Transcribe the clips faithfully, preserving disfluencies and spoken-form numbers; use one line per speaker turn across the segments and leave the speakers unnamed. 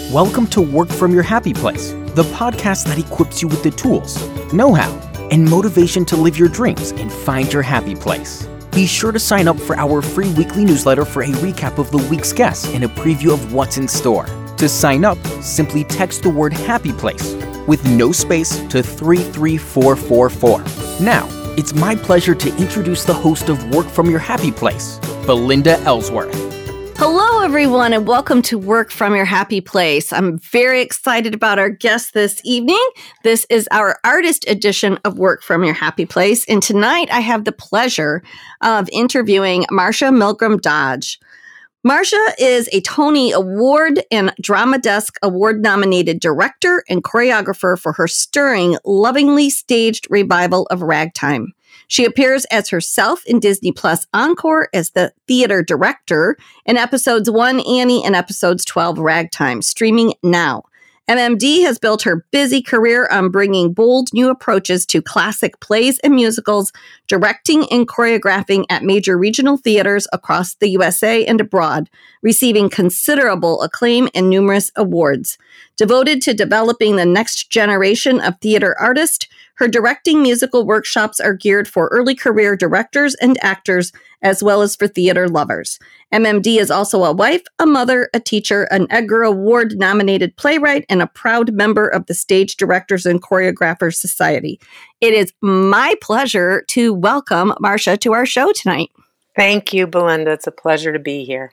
Welcome to Work From Your Happy Place, the podcast that equips you with the tools, know-how, and motivation to live your dreams and find your happy place. Be sure to sign up for our free weekly newsletter for a recap of the week's guests and a preview of what's in store. To sign up, simply text the word Happy Place with no space to three three four four four. Now, it's my pleasure to introduce the host of Work From Your Happy Place, Belinda Ellsworth.
Hello, everyone, and welcome to Work From Your Happy Place. I'm very excited about our guest this evening. This is our artist edition of Work From Your Happy Place, and tonight I have the pleasure of interviewing Marsha Milgram Dodge. Marsha is a Tony Award and Drama Desk Award-nominated director and choreographer for her stirring, lovingly staged revival of Ragtime. She appears as herself in Disney Plus Encore as the theater director in episodes one, Annie, and episodes twelve, Ragtime, streaming now. M M D has built her busy career on bringing bold new approaches to classic plays and musicals, directing and choreographing at major regional theaters across the U S A and abroad, receiving considerable acclaim and numerous awards. Devoted to developing the next generation of theater artists, her directing musical workshops are geared for early career directors and actors, as well as for theater lovers. M M D is also a wife, a mother, a teacher, an Edgar Award-nominated playwright, and a proud member of the Stage Directors and Choreographers Society. It is my pleasure to welcome Marsha to our show tonight.
Thank you, Belinda. It's a pleasure to be here.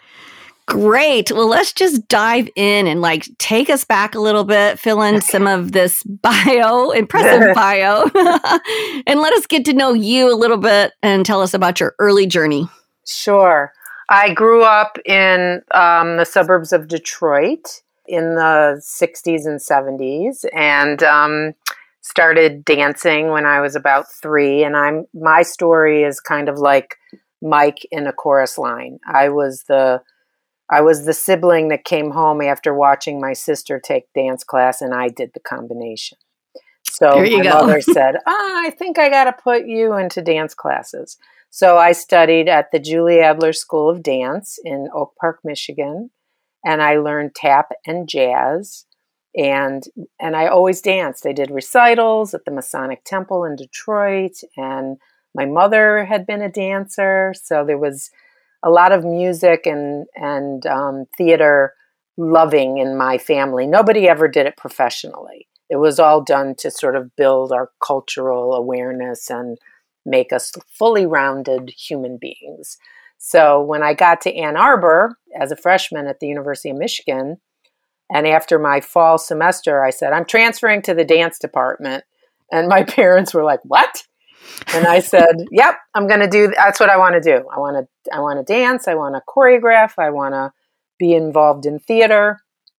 Great. Well, let's just dive in and like take us back a little bit, fill in some of this bio, impressive bio, and let us get to know you a little bit and tell us about your early journey.
Sure. I grew up in um, the suburbs of Detroit in the sixties and seventies and um, started dancing when I was about three. And I'm my story is kind of like Mike in a chorus line. I was the I was the sibling that came home after watching my sister take dance class, and I did the combination. So my go. mother said, ah, I think I got to put you into dance classes. So I studied at the Julie Adler School of Dance in Oak Park, Michigan, and I learned tap and jazz, and and I always danced. I did recitals at the Masonic Temple in Detroit, and my mother had been a dancer, so there was a lot of music and and um, theater loving in my family. Nobody ever did it professionally. It was all done to sort of build our cultural awareness and make us fully rounded human beings. So when I got to Ann Arbor as a freshman at the University of Michigan, and after my fall semester, I said, I'm transferring to the dance department. And my parents were like, what? And I said, yep, I'm going to do, that's what I want to do. I want to, I want to dance. I want to choreograph. I want to be involved in theater.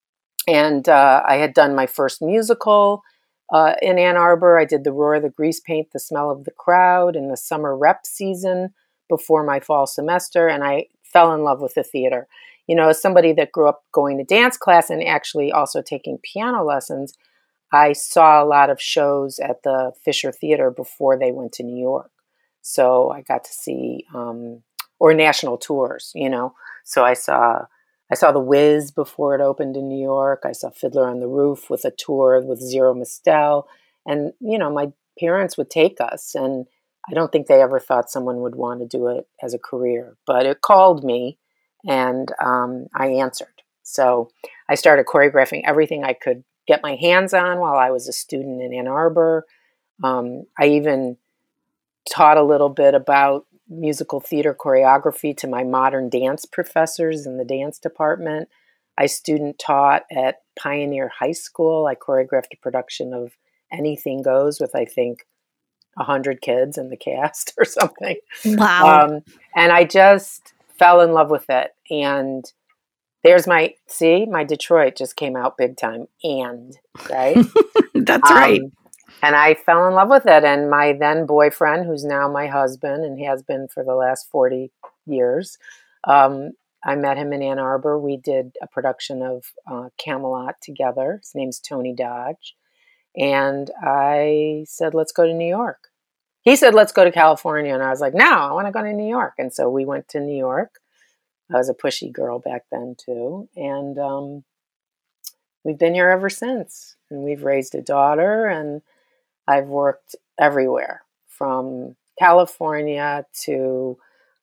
And uh, I had done my first musical uh, in Ann Arbor. I did The Roar of the Grease Paint, The Smell of the Crowd in the summer rep season before my fall semester. And I fell in love with the theater. You know, as somebody that grew up going to dance class and actually also taking piano lessons, I saw a lot of shows at the Fisher Theater before they went to New York. So I got to see, um, or national tours, you know. So I saw I saw The Wiz before it opened in New York. I saw Fiddler on the Roof with a tour with Zero Mistel. And, you know, my parents would take us. And I don't think they ever thought someone would want to do it as a career. But it called me, and um, I answered. So I started choreographing everything I could get my hands on while I was a student in Ann Arbor. Um, I even taught a little bit about musical theater choreography to my modern dance professors in the dance department. I student taught at Pioneer High School. I choreographed a production of Anything Goes with, I think, one hundred kids in the cast or something.
Wow. Um,
and I just fell in love with it. And There's my, see, my Detroit just came out big time. And, right?
That's um, right.
And I fell in love with it. And my then boyfriend, who's now my husband and has been for the last forty years, um, I met him in Ann Arbor. We did a production of uh, Camelot together. His name's Tony Dodge. And I said, let's go to New York. He said, let's go to California. And I was like, no, I want to go to New York. And so we went to New York. I was a pushy girl back then too. And um, we've been here ever since. And we've raised a daughter, and I've worked everywhere from California to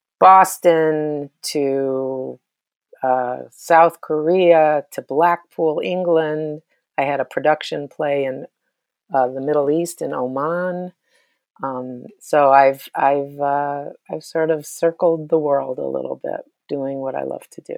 Boston to uh, South Korea to Blackpool, England. I had a production play in uh, the Middle East in Oman. Um, so I've I've uh, I've sort of circled the world a little bit, doing what I love to do.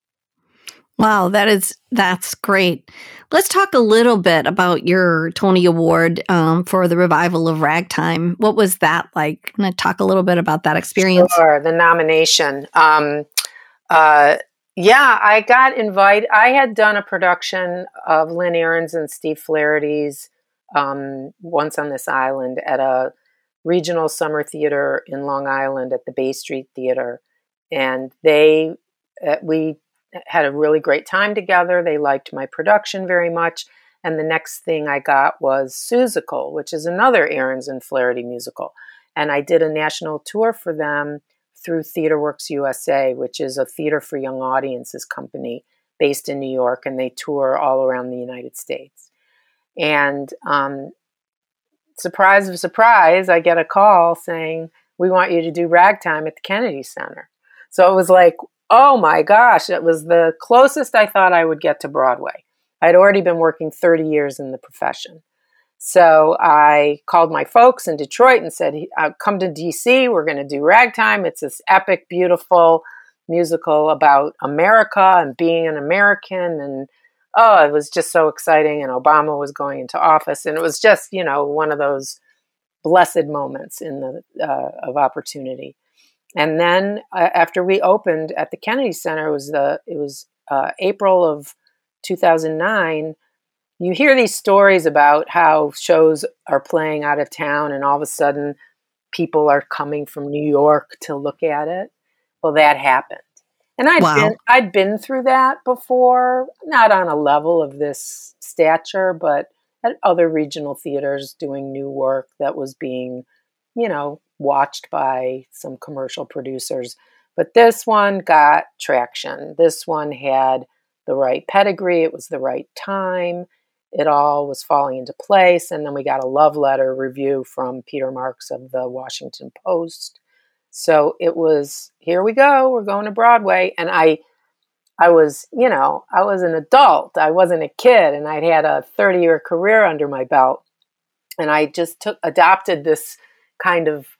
Wow, that is that's great. Let's talk a little bit about your Tony Award um, for the revival of Ragtime. What was that like? Can I talk a little bit about that experience?
Sure, the nomination. Um, uh, yeah, I got invited. I had done a production of Lynn Ahrens and Steve Flaherty's um, Once on This Island at a regional summer theater in Long Island at the Bay Street Theater, and they uh, we had a really great time together. They liked my production very much, and the next thing I got was Seussical, which is another Ahrens and Flaherty musical, and I did a national tour for them through TheaterWorks U S A, which is a theater for young audiences company based in New York, and they tour all around the United States. And um, surprise of surprise, I get a call saying, we want you to do Ragtime at the Kennedy Center. So it was like, oh my gosh, it was the closest I thought I would get to Broadway. I'd already been working thirty years in the profession. So I called my folks in Detroit and said, come to D C, we're going to do Ragtime. It's this epic, beautiful musical about America and being an American. And oh, it was just so exciting. And Obama was going into office. And it was just, you know, one of those blessed moments in the uh, of opportunity. And then uh, after we opened at the Kennedy Center, it was, the, it was uh, April of two thousand nine, you hear these stories about how shows are playing out of town and all of a sudden people are coming from New York to look at it. Well, that happened. And I'd, wow. been, I'd been through that before, not on a level of this stature, but at other regional theaters doing new work that was being, you know, watched by some commercial producers. But this one got traction. This one had the right pedigree. It was the right time. It all was falling into place. And then we got a love letter review from Peter Marks of the Washington Post. So it was, here we go, we're going to Broadway. And I I was, you know, I was an adult. I wasn't a kid. And I'd had a thirty-year career under my belt. And I just took adopted this kind of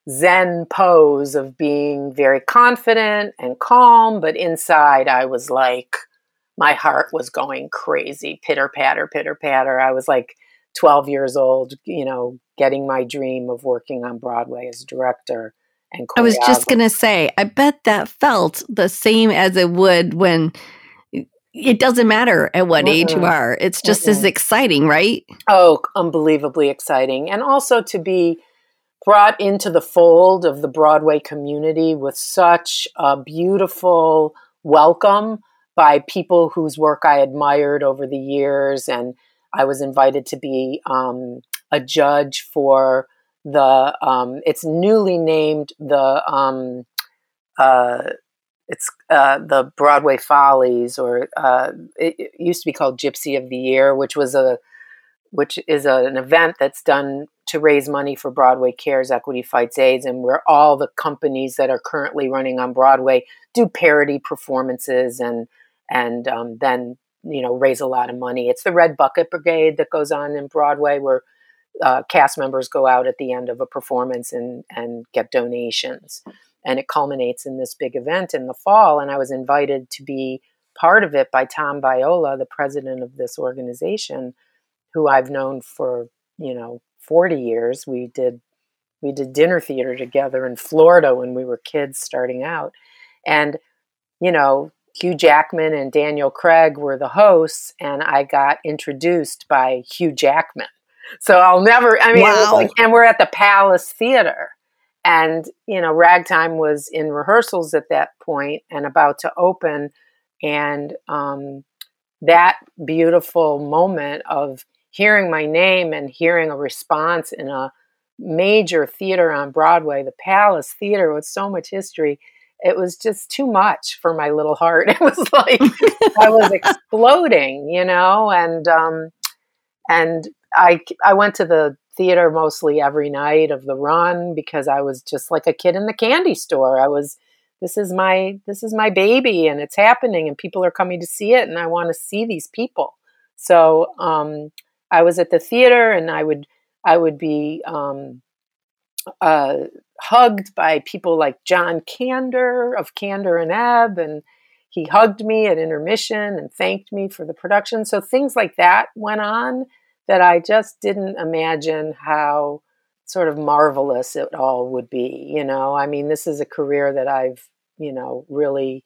Zen pose of being very confident and calm. But inside I was like, my heart was going crazy, pitter patter, pitter patter. I was like twelve years old, you know, getting my dream of working on Broadway as a director and choreographer. I
was just going to say, I bet that felt the same as it would when it doesn't matter at what Mm-mm. age you are. It's just Mm-mm. as exciting, right?
Oh, unbelievably exciting. And also to be brought into the fold of the Broadway community with such a beautiful welcome by people whose work I admired over the years. And I was invited to be um, a judge for the, um, it's newly named the, um, uh, it's uh, the Broadway Follies, or uh, it, it used to be called Gypsy of the Year, which was a, which is a, an event that's done to raise money for Broadway Cares, Equity Fights AIDS, and where all the companies that are currently running on Broadway do parody performances and and um, then, you know, raise a lot of money. It's the Red Bucket Brigade that goes on in Broadway, where uh, cast members go out at the end of a performance and, and get donations. And it culminates in this big event in the fall. And I was invited to be part of it by Tom Viola, the president of this organization, who I've known for, you know, forty years. We did we did dinner theater together in Florida when we were kids starting out. And, you know, Hugh Jackman and Daniel Craig were the hosts, and I got introduced by Hugh Jackman. So I'll never, I mean, wow. It was like, and we're at the Palace Theater. And, you know, Ragtime was in rehearsals at that point and about to open. And um, that beautiful moment of hearing my name and hearing a response in a major theater on Broadway, the Palace Theater with so much history, it was just too much for my little heart. It was like I was exploding, you know, and um, and I I went to the theater mostly every night of the run because I was just like a kid in the candy store. I was, this is my, this is my baby and it's happening and people are coming to see it and I want to see these people. So um, I was at the theater and I would, I would be um, uh, hugged by people like John Kander of Kander and Ebb, and he hugged me at intermission and thanked me for the production. So things like that went on that I just didn't imagine how sort of marvelous it all would be. You know, I mean, this is a career that I've, you know, really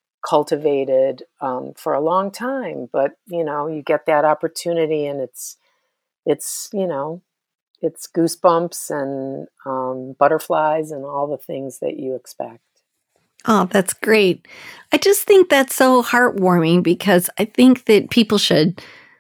cultivated um, for a long time, but, you know, you get that opportunity and it's, it's, you know, it's goosebumps and um, butterflies and all the things that you expect.
Oh, that's great. I just think that's so heartwarming because I think that people should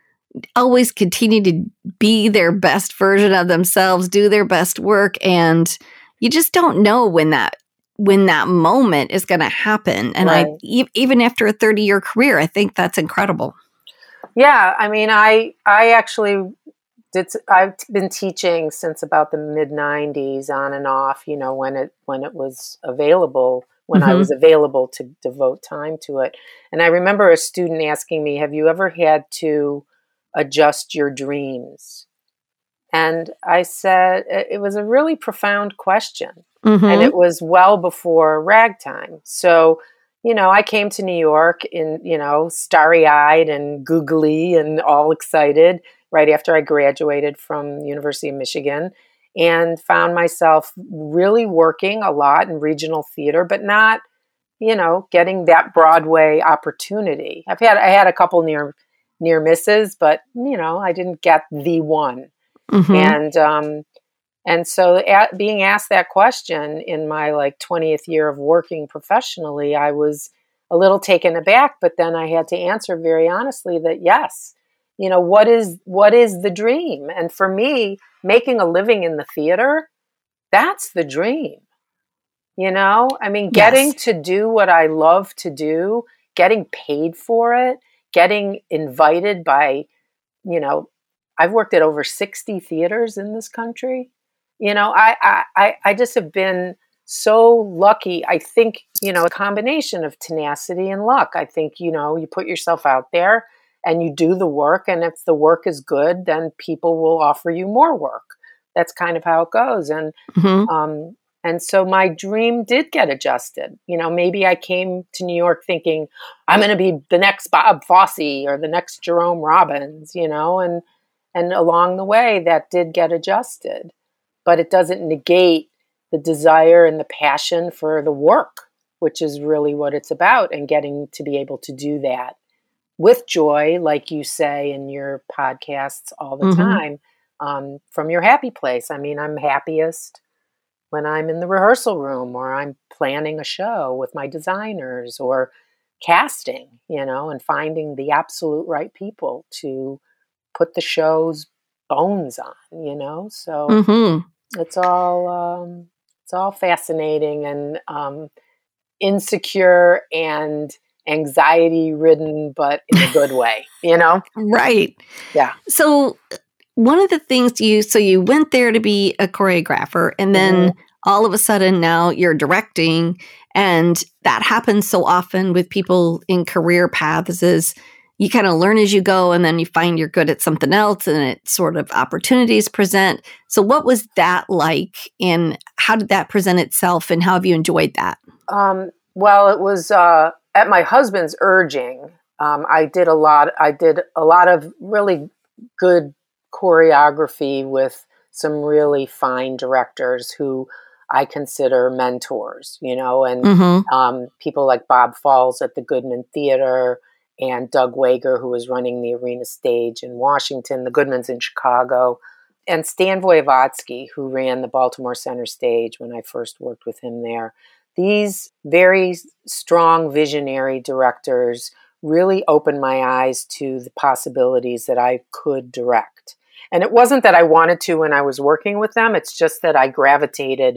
always continue to be their best version of themselves, do their best work. And you just don't know when that, when that moment is going to happen. And right. I, e- even after a thirty year career, I think that's incredible.
Yeah. I mean, I, I actually did, I've been teaching since about the mid nineties on and off, you know, when it, when it was available, when mm-hmm. I was available to devote time to it. And I remember a student asking me, have you ever had to adjust your dreams? And I said, it was a really profound question. Mm-hmm. And it was well before ragtime. So, you know, I came to New York in, you know, starry-eyed and googly and all excited right after I graduated from the University of Michigan, and found myself really working a lot in regional theater, but not, you know, getting that Broadway opportunity. I've had, I had a couple near near misses, but, you know, I didn't get the one. Mm-hmm. And, um, and so at, being asked that question in my like twentieth year of working professionally, I was a little taken aback, but then I had to answer very honestly that yes, you know, what is, what is the dream? And for me, making a living in the theater, that's the dream. You know, I mean, getting yes. to do what I love to do, getting paid for it, getting invited by, you know, I've worked at over sixty theaters in this country. You know, I, I, I just have been so lucky. I think, you know, a combination of tenacity and luck. I think, you know, you put yourself out there and you do the work. And if the work is good, then people will offer you more work. That's kind of how it goes. And, mm-hmm. um, And so my dream did get adjusted. You know, maybe I came to New York thinking I'm going to be the next Bob Fosse or the next Jerome Robbins, you know, and and along the way that did get adjusted. But it doesn't negate the desire and the passion for the work, which is really what it's about, and getting to be able to do that with joy, like you say in your podcasts all the mm-hmm. time, um, from your happy place. I mean, I'm happiest when I'm in the rehearsal room or I'm planning a show with my designers or casting, you know, and finding the absolute right people to put the show's bones on, you know, so mm-hmm. it's all, um, it's all fascinating and um, insecure and anxiety ridden, but in a good way, you know?
Right.
Yeah.
So one of the things you, so you went there to be a choreographer and then mm-hmm. all of a sudden now you're directing, and that happens so often with people in career paths is you kind of learn as you go and then you find you're good at something else and it sort of opportunities present. So what was that like and how did that present itself and how have you enjoyed that?
Um, well, it was uh, at my husband's urging. Um, I did a lot. I did a lot of really good choreography with some really fine directors who I consider mentors, you know, and mm-hmm. um, people like Bob Falls at the Goodman Theater and Doug Wager, who was running the Arena Stage in Washington, the Goodmans in Chicago, and Stan Vojevodsky, who ran the Baltimore Center Stage when I first worked with him there. These very strong visionary directors really opened my eyes to the possibilities that I could direct. And it wasn't that I wanted to when I was working with them. It's just that I gravitated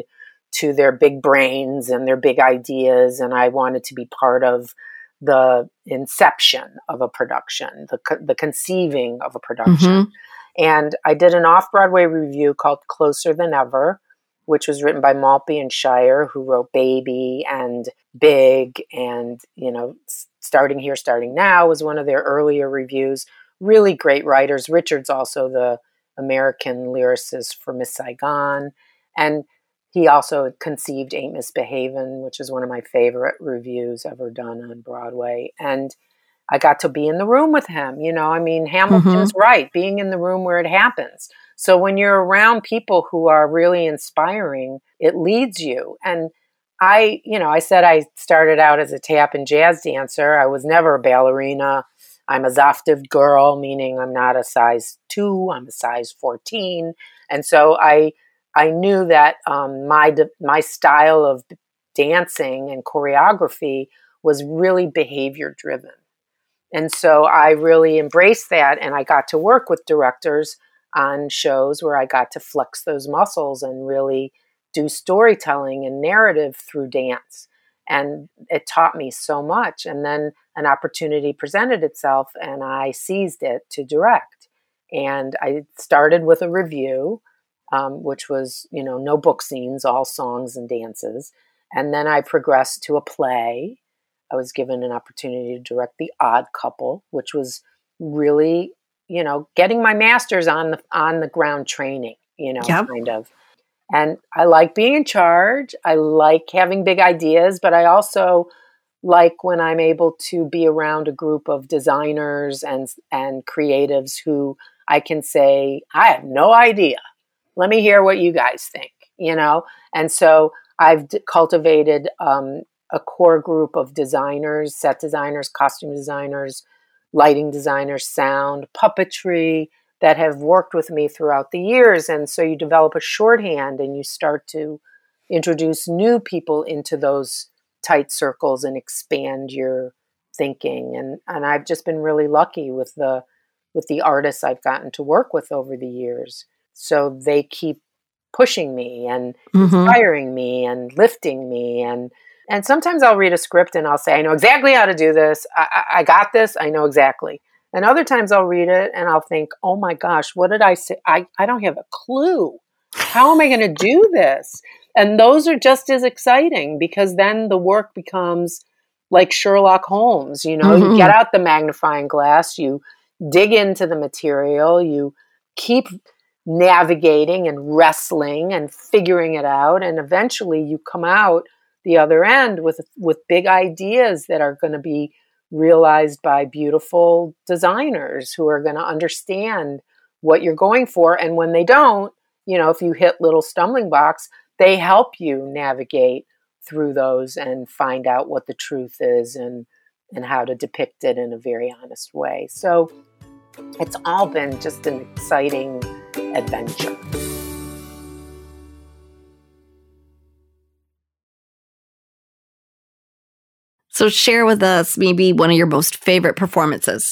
to their big brains and their big ideas. And I wanted to be part of the inception of a production, the, co- the conceiving of a production. Mm-hmm. And I did an off-Broadway review called Closer Than Ever, which was written by Maltby and Shire, who wrote Baby and Big, and, you know, Starting Here, Starting Now was one of their earlier reviews. Really great writers. Richard's also the American lyricist for Miss Saigon. And he also conceived Ain't Misbehavin', which is one of my favorite reviews ever done on Broadway. And I got to be in the room with him. You know, I mean, Hamilton's mm-hmm. right, being in the room where it happens. So when you're around people who are really inspiring, it leads you. And I, you know, I said I started out as a tap and jazz dancer. I was never a ballerina. I'm a Zaftiv girl, meaning I'm not a size two, I'm a size fourteen. And so I I knew that um, my my style of dancing and choreography was really behavior driven. And so I really embraced that, and I got to work with directors on shows where I got to flex those muscles and really do storytelling and narrative through dance. And it taught me so much. And then an opportunity presented itself, and I seized it to direct. And I started with a review, um, which was, you know, no book scenes, all songs and dances. And then I progressed to a play. I was given an opportunity to direct The Odd Couple, which was really, you know, getting my master's on the on the ground training, you know, yep. kind of. And I like being in charge. I like having big ideas, but I also like when I'm able to be around a group of designers and and creatives who I can say, I have no idea. Let me hear what you guys think, you know? And so I've d- cultivated um, a core group of designers, set designers, costume designers, lighting designers, sound, puppetry, that have worked with me throughout the years. And so you develop a shorthand and you start to introduce new people into those tight circles and expand your thinking. And, and I've just been really lucky with the, with the artists I've gotten to work with over the years. So they keep pushing me and mm-hmm. inspiring me and lifting me. And, and sometimes I'll read a script and I'll say, I know exactly how to do this. I, I, I got this. I know exactly. And other times I'll read it and I'll think, oh my gosh, what did I say? I, I don't have a clue. How am I going to do this? And those are just as exciting, because then the work becomes like Sherlock Holmes. You know, mm-hmm. you get out the magnifying glass, you dig into the material, you keep navigating and wrestling and figuring it out. And eventually you come out the other end with, with big ideas that are going to be realized by beautiful designers who are going to understand what you're going for. And when they don't, you know, if you hit little stumbling blocks, they help you navigate through those and find out what the truth is and, and how to depict it in a very honest way. So it's all been just an exciting adventure.
So share with us maybe one of your most favorite performances.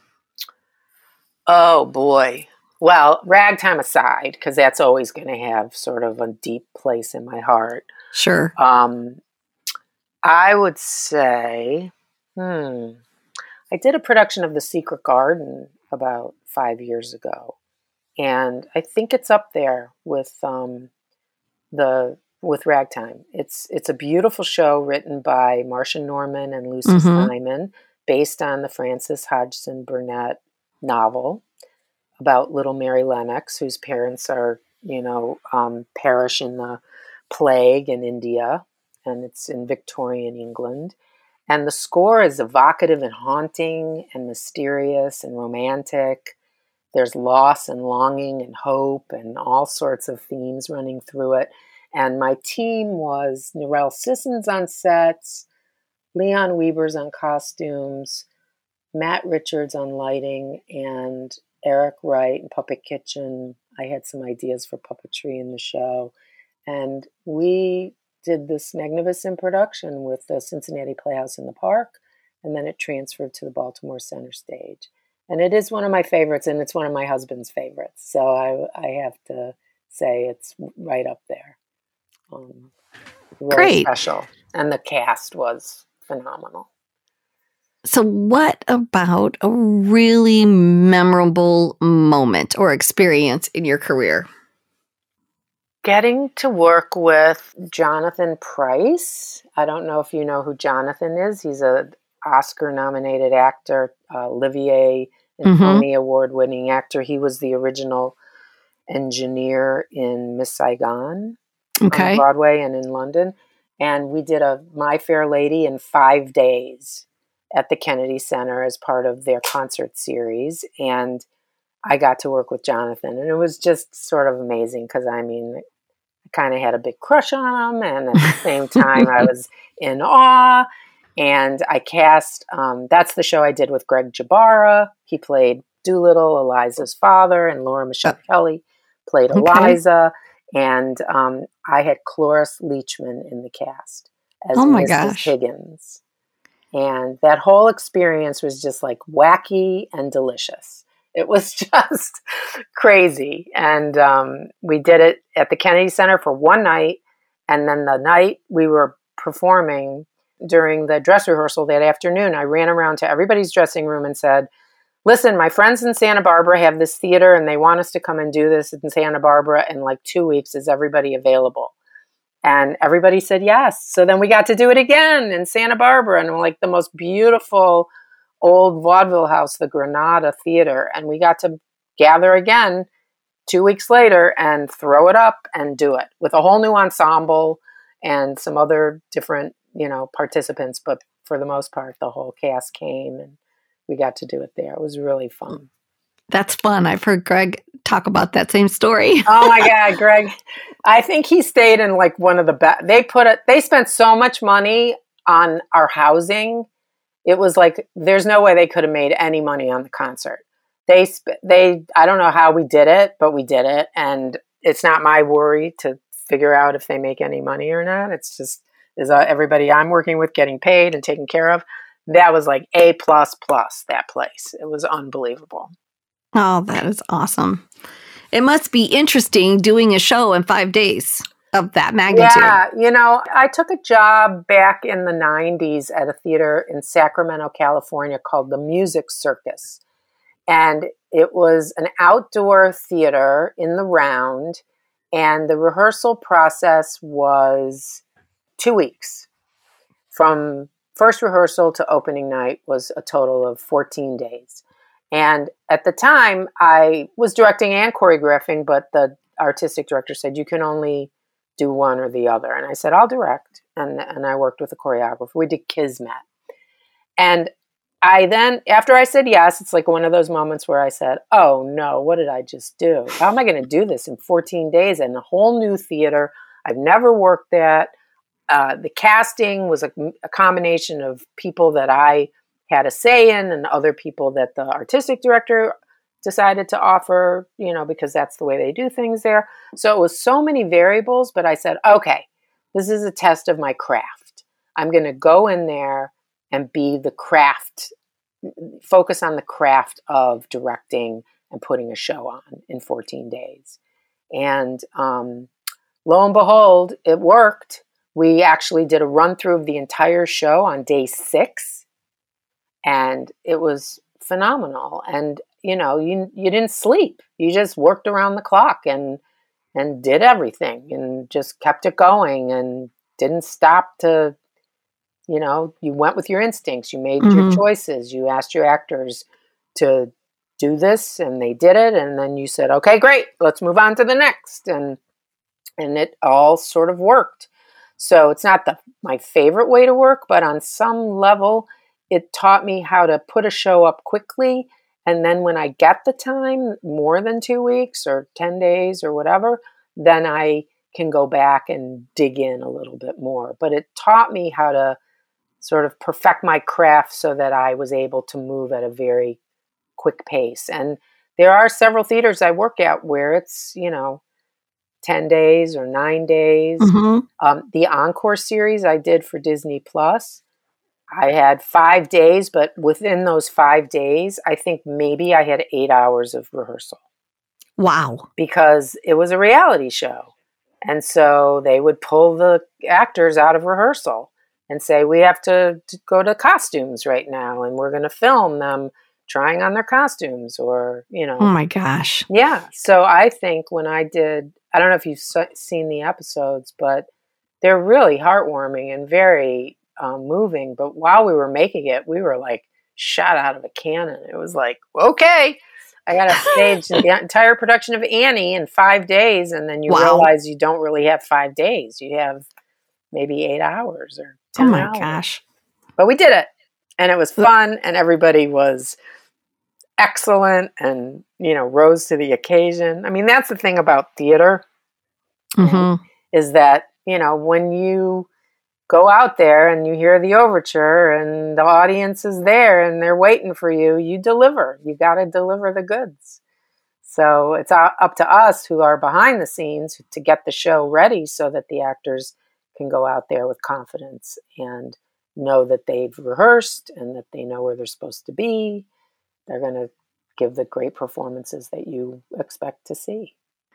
Oh, boy. Well, Ragtime aside, because that's always going to have sort of a deep place in my heart.
Sure.
Um, I would say, hmm, I did a production of The Secret Garden about five years ago. And I think it's up there with um, the... with Ragtime. It's it's a beautiful show written by Marcia Norman and Lucy mm-hmm. Simon, based on the Frances Hodgson Burnett novel about little Mary Lennox, whose parents are, you know, um, perish in the plague in India, and it's in Victorian England. And the score is evocative and haunting and mysterious and romantic. There's loss and longing and hope and all sorts of themes running through it. And my team was Narelle Sissons on sets, Leon Weavers on costumes, Matt Richards on lighting, and Eric Wright in Puppet Kitchen. I had some ideas for puppetry in the show. And we did this magnificent production with the Cincinnati Playhouse in the Park, and then it transferred to the Baltimore Center Stage. And it is one of my favorites, and it's one of my husband's favorites. So I, I have to say it's right up there. Um, really
Great.
special. And the cast was phenomenal.
So what about a really memorable moment or experience in your career?
Getting to work with Jonathan Pryce. I don't know if you know who Jonathan is. He's an Oscar-nominated actor, uh, Olivier and
Mm-hmm.
Tony Award-winning actor. He was the original engineer in Miss Saigon on
Okay.
Broadway and in London. And we did a My Fair Lady in five days at the Kennedy Center as part of their concert series. And I got to work with Jonathan. And it was just sort of amazing because, I mean, I kind of had a big crush on him. And at the same time, I was in awe. And I cast, um, that's the show I did with Greg Jabara. He played Doolittle, Eliza's father, and Laura Michelle Kelly played
Okay.
Eliza. And um, I had Cloris Leachman in the cast as
Oh my
Missus
gosh.
Higgins. And that whole experience was just like wacky and delicious. It was just crazy. And um, we did it at the Kennedy Center for one night. And then the night we were performing, during the dress rehearsal that afternoon, I ran around to everybody's dressing room and said, listen, my friends in Santa Barbara have this theater and they want us to come and do this in Santa Barbara in like two weeks. Is everybody available? And everybody said yes. So then we got to do it again in Santa Barbara and like the most beautiful old vaudeville house, the Granada Theater. And we got to gather again two weeks later and throw it up and do it with a whole new ensemble and some other different, you know, participants. But for the most part, the whole cast came and we got to do it there. It was really fun.
That's fun. I've heard Greg talk about that same story.
Oh my God, Greg. I think he stayed in like one of the best. They put it, they spent so much money on our housing. It was like, there's no way they could have made any money on the concert. They, sp- they, I don't know how we did it, but we did it. And it's not my worry to figure out if they make any money or not. It's just, is uh, everybody I'm working with getting paid and taken care of. That was like A plus plus, that place. It was unbelievable.
Oh, that is awesome. It must be interesting doing a show in five days of that magnitude.
Yeah, you know, I took a job back in the nineties at a theater in Sacramento, California called the Music Circus. And it was an outdoor theater in the round. And the rehearsal process was two weeks. From first rehearsal to opening night was a total of fourteen days. And at the time, I was directing and choreographing, but the artistic director said, you can only do one or the other. And I said, I'll direct. And, and I worked with a choreographer. We did Kismet. And I then, after I said yes, it's like one of those moments where I said, oh no, what did I just do? How am I going to do this in fourteen days in a whole new theater I've never worked at? Uh, the casting was a, a combination of people that I had a say in and other people that the artistic director decided to offer, you know, because that's the way they do things there. So it was so many variables, but I said, okay, this is a test of my craft. I'm going to go in there and be the craft, focus on the craft of directing and putting a show on in fourteen days. And um, lo and behold, it worked. We actually did a run through of the entire show on day six. And it was phenomenal. And, you know, you you didn't sleep. You just worked around the clock and and did everything and just kept it going and didn't stop to, you know, you went with your instincts. You made mm-hmm. your choices. You asked your actors to do this and they did it. And then you said, okay, great, let's move on to the next. And and it all sort of worked. So it's not the my favorite way to work, but on some level, it taught me how to put a show up quickly. And then when I get the time, more than two weeks or ten days or whatever, then I can go back and dig in a little bit more. But it taught me how to sort of perfect my craft so that I was able to move at a very quick pace. And there are several theaters I work at where it's, you know, ten days or nine days.
Mm-hmm.
Um, the Encore series I did for Disney Plus, I had five days, but within those five days, I think maybe I had eight hours of rehearsal.
Wow.
Because it was a reality show. And so they would pull the actors out of rehearsal and say, we have to, to go to costumes right now, and we're going to film them trying on their costumes, or, you know.
Oh my gosh.
Yeah. So I think when I did, I don't know if you've seen the episodes, but they're really heartwarming and very um, moving. But while we were making it, we were like shot out of a cannon. It was like, okay, I got to stage the entire production of Annie in five days. And then you
Wow.
realize you don't really have five days. You have maybe eight hours or ten
Oh my
hours.
gosh.
But we did it. And it was fun. And everybody was excellent and, you know, rose to the occasion. I mean, that's the thing about theater
Mm-hmm.
is that, you know, when you go out there and you hear the overture and the audience is there and they're waiting for you, you deliver. You got to deliver the goods. So it's up to us who are behind the scenes to get the show ready so that the actors can go out there with confidence and know that they've rehearsed and that they know where they're supposed to be. They're going to give the great performances that you expect to see.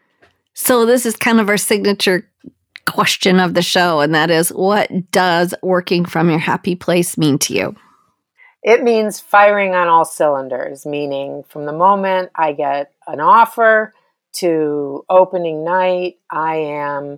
So this is kind of our signature question of the show, and that is, what does working from your happy place mean to you?
It means firing on all cylinders, meaning from the moment I get an offer to opening night, I am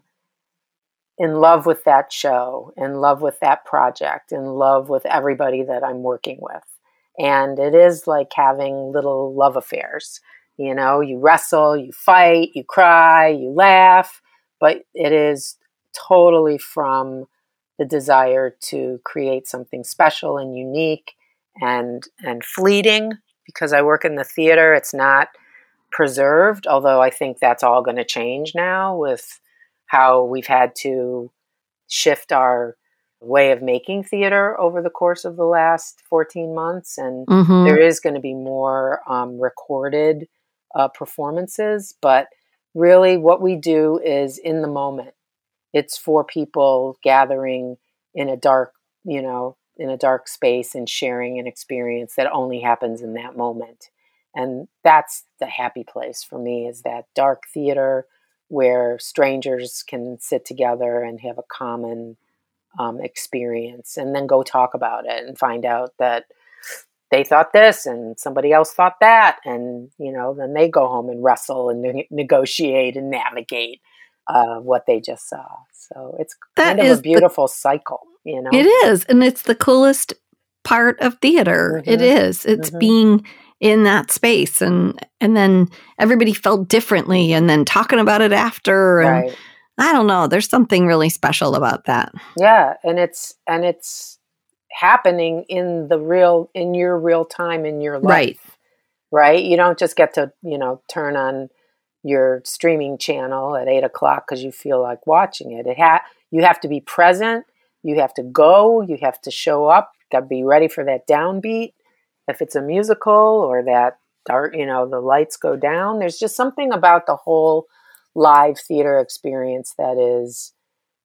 in love with that show, in love with that project, in love with everybody that I'm working with. And it is like having little love affairs. You know, you wrestle, you fight, you cry, you laugh, but it is totally from the desire to create something special and unique and and fleeting. Because I work in the theater, it's not preserved, although I think that's all going to change now with how we've had to shift our way of making theater over the course of the last fourteen months. And
Mm-hmm.
there is going to be more um, recorded uh, performances. But really what we do is in the moment. It's for people gathering in a dark, you know, in a dark space and sharing an experience that only happens in that moment. And that's the happy place for me, is that dark theater where strangers can sit together and have a common um, experience and then go talk about it and find out that they thought this and somebody else thought that. And, you know, then they go home and wrestle and ne- negotiate and navigate uh, what they just saw. So it's
That
kind of
is
a beautiful the, cycle, you know?
It is. And it's the coolest part of theater.
Mm-hmm.
It is. It's
Mm-hmm.
being in that space, and and then everybody felt differently, and then talking about it after. And
Right.
I don't know. There's something really special about that.
Yeah. And it's, and it's happening in the real, in your real time in your life.
Right.
Right. You don't just get to, you know, turn on your streaming channel at eight o'clock because you feel like watching it. It ha- you have to be present. You have to go. You have to show up. Got to be ready for that downbeat. If it's a musical or that dark, you know, the lights go down. There's just something about the whole live theater experience that is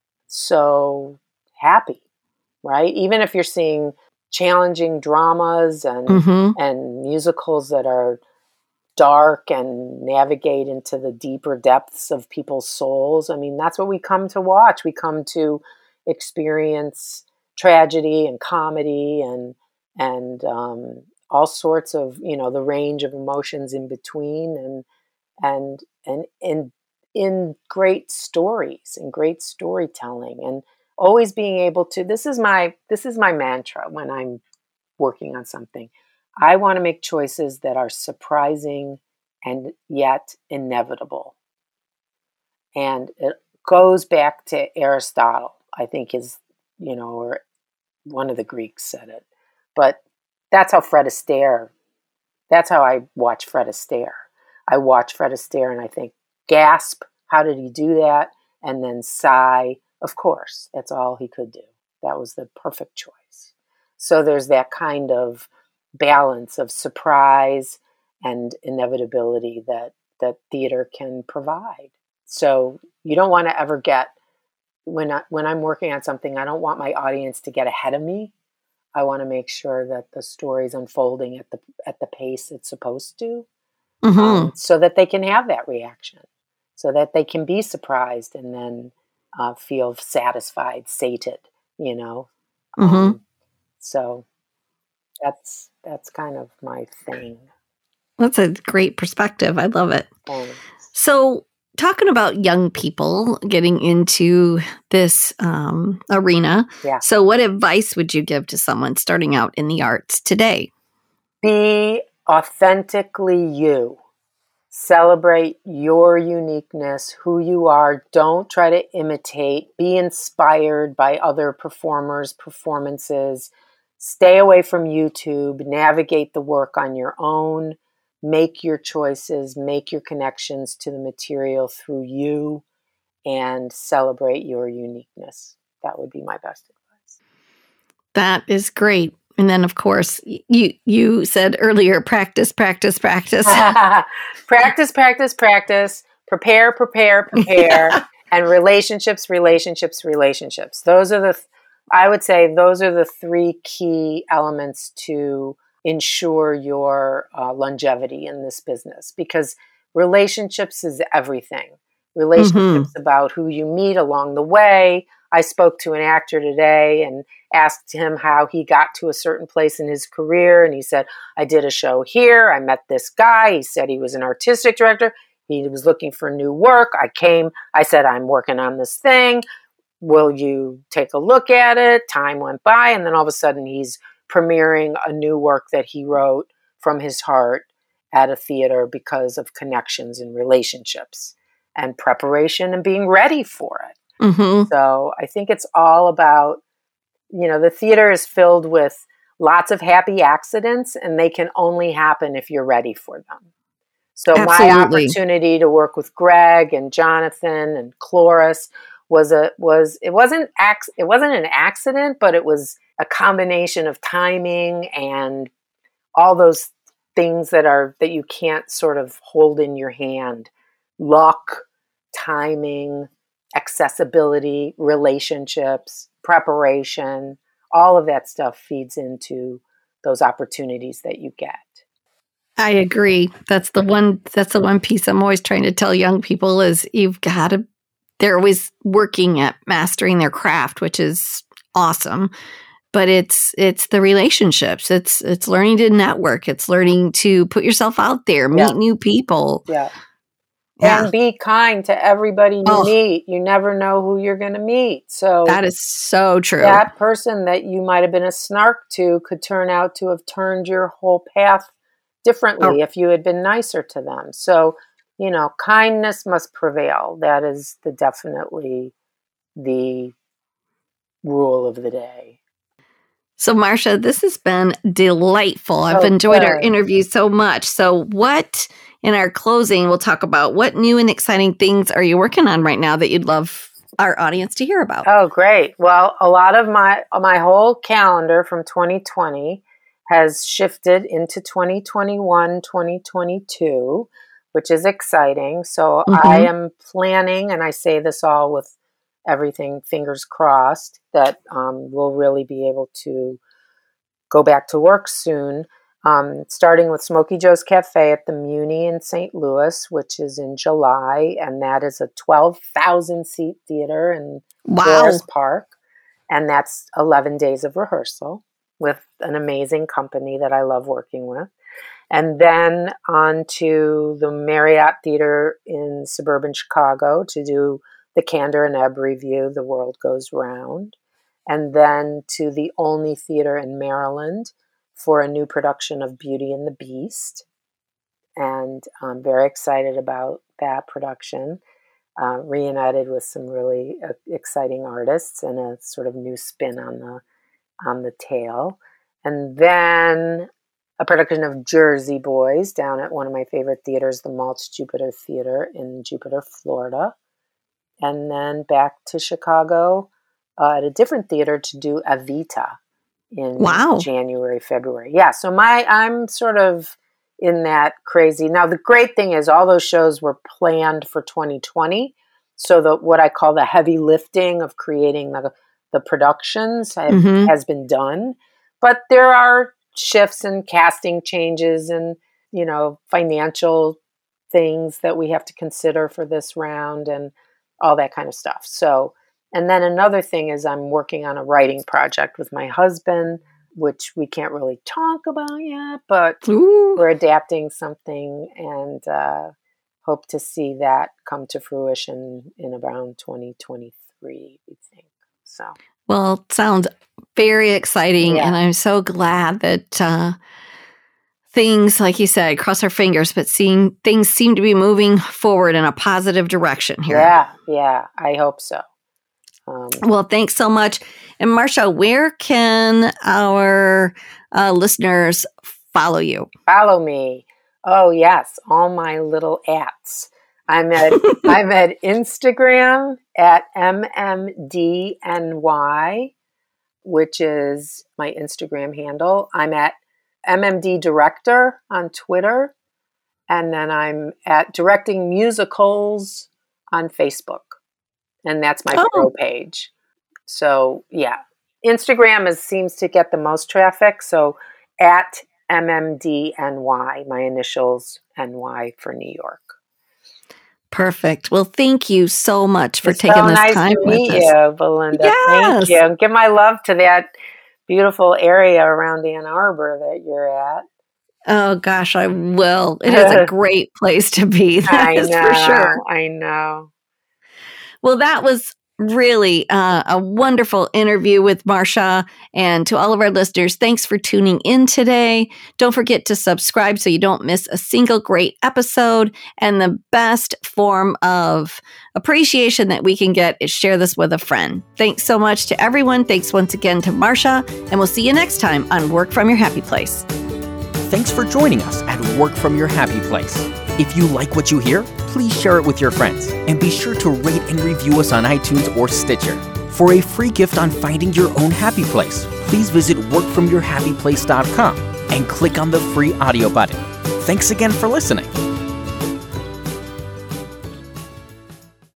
so happy, right? Even if you're seeing challenging dramas and
Mm-hmm.
and musicals that are dark and navigate into the deeper depths of people's souls. I mean, that's what we come to watch. We come to experience tragedy and comedy and and um, all sorts of, you know, the range of emotions in between, and and and and in great stories and great storytelling, and always being able to. This is my this is my mantra when I'm working on something. I want to make choices that are surprising and yet inevitable. And it goes back to Aristotle, I think is, you know, or one of the Greeks said it. But that's how Fred Astaire, that's how I watch Fred Astaire. I watch Fred Astaire and I think, gasp, how did he do that? And then sigh, of course, that's all he could do. That was the perfect choice. So there's that kind of balance of surprise and inevitability that, that theater can provide. So you don't want to ever get, when, I, when I'm working on something, I don't want my audience to get ahead of me. I want to make sure that the story's unfolding at the at the pace it's supposed to,
Mm-hmm.
um, so that they can have that reaction. so that they can be surprised and then uh, feel satisfied, sated, you know.
Mm-hmm.
Um, so that's that's kind of my thing.
That's a great perspective. I love it.
Thanks.
So, talking about young people getting into this um, arena,
Yeah.
so what advice would you give to someone starting out in the arts today?
Be authentically you. Celebrate your uniqueness, who you are. Don't try to imitate. Be inspired by other performers' performances. Stay away from YouTube. Navigate the work on your own. Make your choices. Make your connections to the material through you, and celebrate your uniqueness. That would be my best advice.
That is great. And then, of course, you you said earlier, practice, practice, practice.
practice, practice, practice. Prepare, prepare, prepare. And relationships, relationships, relationships. Those are the, I would say, those are the three key elements to ensure your uh, longevity in this business. Because relationships is everything. Relationships mm-hmm. about who you meet along the way. I spoke to an actor today and asked him how he got to a certain place in his career. And he said, I did a show here. I met this guy. He said he was an artistic director. He was looking for new work. I came, I said, I'm working on this thing. Will you take a look at it? Time went by. And then all of a sudden he's premiering a new work that he wrote from his heart at a theater because of connections and relationships and preparation and being ready for it.
Mm-hmm.
So I think it's all about, you know, the theater is filled with lots of happy accidents, and they can only happen if you're ready for them. So Absolutely. My opportunity to work with Greg and Jonathan and Cloris was a was it wasn't ac- it wasn't an accident, but it was a combination of timing and all those things that are that you can't sort of hold in your hand. Luck, timing, accessibility, relationships, preparation, all of that stuff feeds into those opportunities that you get.
I agree. That's the one that's the one piece I'm always trying to tell young people is you've got to they're always working at mastering their craft, which is awesome. But it's it's the relationships. It's it's learning to network. It's learning to put yourself out there, meet yeah. new people.
Yeah. Yeah. And be kind to everybody you oh. meet. You never know who you're going to meet. So
that is so true.
That person that you might have been a snark to could turn out to have turned your whole path differently oh. if you had been nicer to them. So, you know, kindness must prevail. That is the definitely the rule of the day.
So, Marcia, this has been delightful. I've oh, enjoyed good. our interview so much. So what... In our closing, we'll talk about what new and exciting things are you working on right now that you'd love our audience to hear about.
Oh, great. Well, a lot of my my whole calendar from twenty twenty has shifted into twenty twenty-one, twenty twenty-two, which is exciting. So mm-hmm. I am planning, and I say this all with everything fingers crossed, that um, we'll really be able to go back to work soon. Um, starting with Smokey Joe's Cafe at the Muni in Saint Louis, which is in July, and that is a twelve thousand seat theater in
wow.
Forest Park, and that's eleven days of rehearsal with an amazing company that I love working with. And then on to the Marriott Theater in suburban Chicago to do the Candor and Ebb review, The World Goes Round, and then to the Olney Theater in Maryland for a new production of Beauty and the Beast. And I'm very excited about that production, uh, reunited with some really uh, exciting artists and a sort of new spin on the on the tale. And then a production of Jersey Boys down at one of my favorite theaters, the Maltz Jupiter Theater in Jupiter, Florida. And then back to Chicago uh, at a different theater to do Evita in
wow.
January, February. Yeah, so my I'm sort of in that crazy. Now, the great thing is all those shows were planned for twenty twenty. So the what I call the heavy lifting of creating the, the productions have, mm-hmm. has been done. But there are shifts and casting changes and, you know, financial things that we have to consider for this round and all that kind of stuff. So, and then another thing is I'm working on a writing project with my husband, which we can't really talk about yet, but Ooh. We're adapting something and uh, hope to see that come to fruition in around twenty twenty-three, we think. So,
well, it sounds very exciting, yeah. and I'm so glad that uh, things, like you said, cross our fingers, but seeing things seem to be moving forward in a positive direction here.
Yeah, yeah, I hope so. Um,
well, thanks so much. And Marsha, where can our uh, listeners follow you?
Follow me. Oh, yes. All my little ats. I'm at I'm at Instagram at M M D N Y, which is my Instagram handle. I'm at M M D Director on Twitter. And then I'm at Directing Musicals on Facebook. And that's my oh. pro page. So, yeah. Instagram is seems to get the most traffic. So, at M M D N Y, my initials N Y for New York.
Perfect. Well, thank you so much for
it's
taking
so
this
nice
time
to
with
meet
us.
you, Belinda.
Yes.
Thank you. Give my love to that beautiful area around Ann Arbor that you're at.
Oh, gosh, I will. It is a great place to be. That
I
is
know,
for sure.
I know.
Well, that was really uh, a wonderful interview with Marsha. And to all of our listeners, thanks for tuning in today. Don't forget to subscribe so you don't miss a single great episode. And the best form of appreciation that we can get is share this with a friend. Thanks so much to everyone. Thanks once again to Marsha. And we'll see you next time on Work From Your Happy Place.
Thanks for joining us at Work From Your Happy Place. If you like what you hear, please share it with your friends and be sure to rate and review us on iTunes or Stitcher. For a free gift on finding your own happy place, please visit work from your happy place dot com and click on the free audio button. Thanks again for listening.